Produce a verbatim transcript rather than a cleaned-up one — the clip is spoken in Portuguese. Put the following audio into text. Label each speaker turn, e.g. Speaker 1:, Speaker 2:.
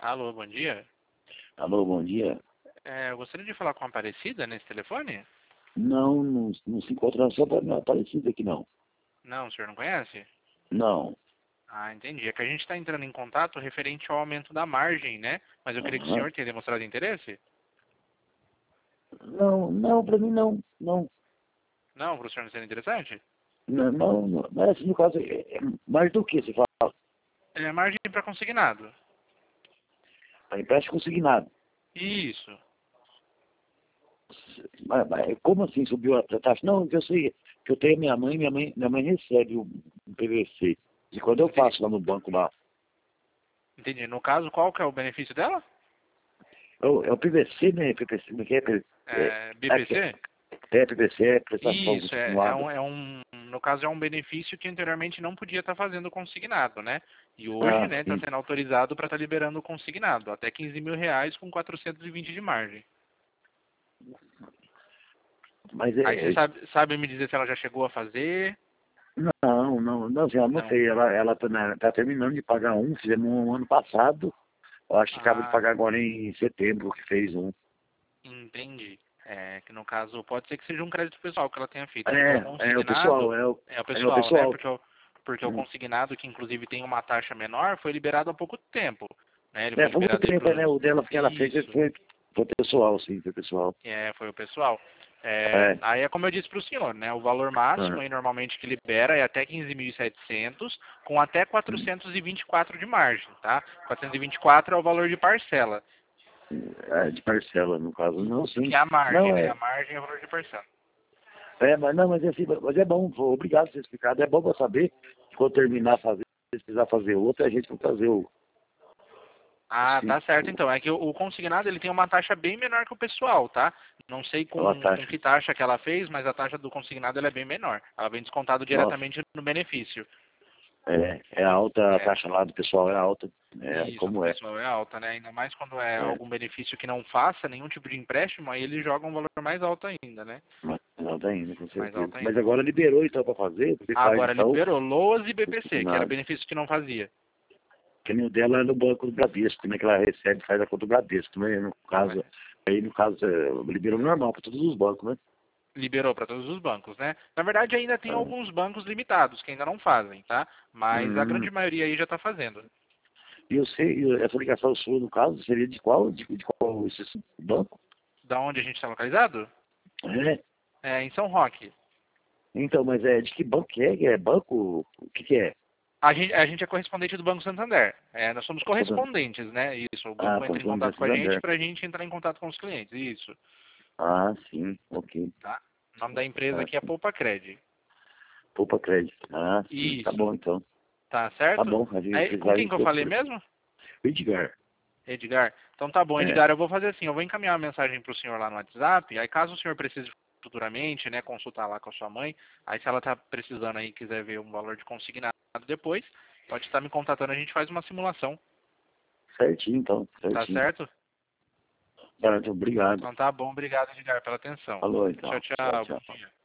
Speaker 1: Alô, bom dia.
Speaker 2: Alô, bom dia.
Speaker 1: É, eu gostaria de falar com a Aparecida nesse telefone?
Speaker 2: Não, não, não se encontra só para Aparecida aqui, não.
Speaker 1: Não, o senhor não conhece?
Speaker 2: Não.
Speaker 1: Ah, entendi. É que a gente está entrando em contato referente ao aumento da margem, né? Mas eu queria que o
Speaker 2: Aham.
Speaker 1: senhor tenha demonstrado interesse.
Speaker 2: Não, não, para mim não. Não,
Speaker 1: Não, para o senhor não ser interessante?
Speaker 2: não, não, não. Mas assim, no caso, é, é mais do que você fala?
Speaker 1: É margem para consignado.
Speaker 2: A empréstimo consignado.
Speaker 1: Isso.
Speaker 2: Mas, mas como assim subiu a taxa? Não, eu sei que eu tenho minha mãe, minha mãe, minha mãe recebe o P V C. E quando eu
Speaker 1: Entendi.
Speaker 2: passo lá no banco lá,
Speaker 1: Entendi. No caso, qual que é o benefício dela?
Speaker 2: é o, é o P V C, né? P V C, como é que é? É,
Speaker 1: É,
Speaker 2: é,
Speaker 1: B P C?
Speaker 2: é P V C, é prestação
Speaker 1: Isso, é, é,
Speaker 2: continuada.
Speaker 1: um, é um, no caso é um benefício que anteriormente não podia estar fazendo consignado, né? E hoje,
Speaker 2: Ah,
Speaker 1: né, está
Speaker 2: sim.
Speaker 1: sendo autorizado para estar liberando o consignado, até quinze mil reais com quatrocentos e vinte de margem.
Speaker 2: Mas
Speaker 1: Aí você
Speaker 2: é,
Speaker 1: sabe, sabe me dizer se ela já chegou a fazer?
Speaker 2: Não, não, não, assim, eu não
Speaker 1: Não.
Speaker 2: sei, ela, ela tá, na- tá terminando de pagar um, fizemos um ano passado, eu acho que acaba de
Speaker 1: Ah,
Speaker 2: pagar agora em setembro, que fez um.
Speaker 1: entendi. É, que no caso pode ser que seja um crédito pessoal que ela tenha feito, porque o
Speaker 2: É, é o pessoal,
Speaker 1: consignado
Speaker 2: é o,
Speaker 1: é o
Speaker 2: é o
Speaker 1: pessoal, né?
Speaker 2: pessoal.
Speaker 1: Porque o, porque o
Speaker 2: Hum.
Speaker 1: consignado, que inclusive tem uma taxa menor, foi liberado há pouco tempo, né? Ele foi
Speaker 2: É, pouco
Speaker 1: liberado aí
Speaker 2: tempo,
Speaker 1: para
Speaker 2: né, o dela que ela fez
Speaker 1: isso.
Speaker 2: foi, foi pessoal, sim, foi pessoal.
Speaker 1: É, foi o pessoal. É,
Speaker 2: É,
Speaker 1: aí é como eu disse para o senhor, né? O valor máximo
Speaker 2: ah,
Speaker 1: aí normalmente que libera é até quinze mil e setecentos, com até
Speaker 2: hum,
Speaker 1: quatrocentos e vinte e quatro de margem, tá? quatrocentos e vinte e quatro é o valor de parcela,
Speaker 2: é, de parcela, no caso, não, sim.
Speaker 1: que é a margem,
Speaker 2: Não,
Speaker 1: né?
Speaker 2: é,
Speaker 1: A margem é o valor de parcela.
Speaker 2: é, mas não, mas é assim, mas é bom, obrigado por ter explicado, é bom pra saber que quando terminar a fazer, se precisar fazer outra, a gente vai fazer o, o
Speaker 1: Ah, tá certo
Speaker 2: sítio,
Speaker 1: então. É que o, o consignado ele tem uma taxa bem menor que o pessoal, tá? Não sei
Speaker 2: a
Speaker 1: com, com
Speaker 2: taxa.
Speaker 1: que taxa que ela fez, mas a taxa do consignado ela é bem menor. Ela vem descontado
Speaker 2: Nossa.
Speaker 1: diretamente no benefício.
Speaker 2: É, é alta, a
Speaker 1: É,
Speaker 2: taxa lá do pessoal é alta, é,
Speaker 1: isso, a do
Speaker 2: como é.
Speaker 1: pessoal é alta, né? Ainda mais quando é
Speaker 2: É,
Speaker 1: algum benefício que não faça nenhum tipo de empréstimo, aí eles jogam um valor mais alto ainda, né?
Speaker 2: mais alta ainda, com
Speaker 1: Mais
Speaker 2: certeza.
Speaker 1: alto
Speaker 2: Mas
Speaker 1: ainda.
Speaker 2: agora liberou então para fazer, porque faz
Speaker 1: Agora
Speaker 2: então,
Speaker 1: liberou LOAS e B P C, que era
Speaker 2: nada.
Speaker 1: benefício que não fazia.
Speaker 2: Que nem o dela é no banco do Bradesco, né? Que ela recebe, faz a conta do Bradesco, né? No caso,
Speaker 1: É.
Speaker 2: aí no caso, é, liberou normal para todos os bancos, né?
Speaker 1: Liberou para todos os bancos, né? Na verdade, ainda tem
Speaker 2: Ah,
Speaker 1: alguns bancos limitados que ainda não fazem, tá? Mas a
Speaker 2: hum.
Speaker 1: grande maioria aí já está fazendo.
Speaker 2: E eu sei, e essa ligação sua, no caso, seria de qual? De, de qual esse banco?
Speaker 1: Da onde a gente está localizado?
Speaker 2: É.
Speaker 1: É em São Roque.
Speaker 2: Então, mas é de que banco que é? É banco? O que que é?
Speaker 1: A gente, a gente é correspondente do Banco Santander. É, nós somos
Speaker 2: Santander.
Speaker 1: correspondentes, né? Isso. O
Speaker 2: Ah,
Speaker 1: banco entra em
Speaker 2: correspondente
Speaker 1: contato com a gente
Speaker 2: Santander.
Speaker 1: para a gente entrar em contato com os clientes. Isso.
Speaker 2: Ah, sim, ok.
Speaker 1: Tá? O nome da empresa
Speaker 2: Ah,
Speaker 1: aqui é Poupa Cred.
Speaker 2: poupa crédito. Ah, sim, tá
Speaker 1: Isso.
Speaker 2: bom então.
Speaker 1: Tá
Speaker 2: Tá
Speaker 1: certo?
Speaker 2: bom, a gente
Speaker 1: Aí, com
Speaker 2: precisar, a
Speaker 1: quem que
Speaker 2: gente
Speaker 1: eu falei
Speaker 2: procura.
Speaker 1: mesmo?
Speaker 2: Edgar.
Speaker 1: Edgar. Então tá bom,
Speaker 2: É,
Speaker 1: Edgar. Eu vou fazer assim. Eu vou encaminhar uma mensagem para o senhor lá no WhatsApp. Aí caso o senhor precise futuramente, né, consultar lá com a sua mãe. Aí se ela tá precisando aí e quiser ver um valor de consignado depois, pode estar me contatando. A gente faz uma simulação.
Speaker 2: certinho então,
Speaker 1: Tá
Speaker 2: certinho.
Speaker 1: certo?
Speaker 2: Certo, obrigado.
Speaker 1: Então tá bom. Obrigado, Edgar, pela atenção.
Speaker 2: Falou
Speaker 1: Tchau,
Speaker 2: então. Tchau,
Speaker 1: tchau. Bom
Speaker 2: tchau.
Speaker 1: dia.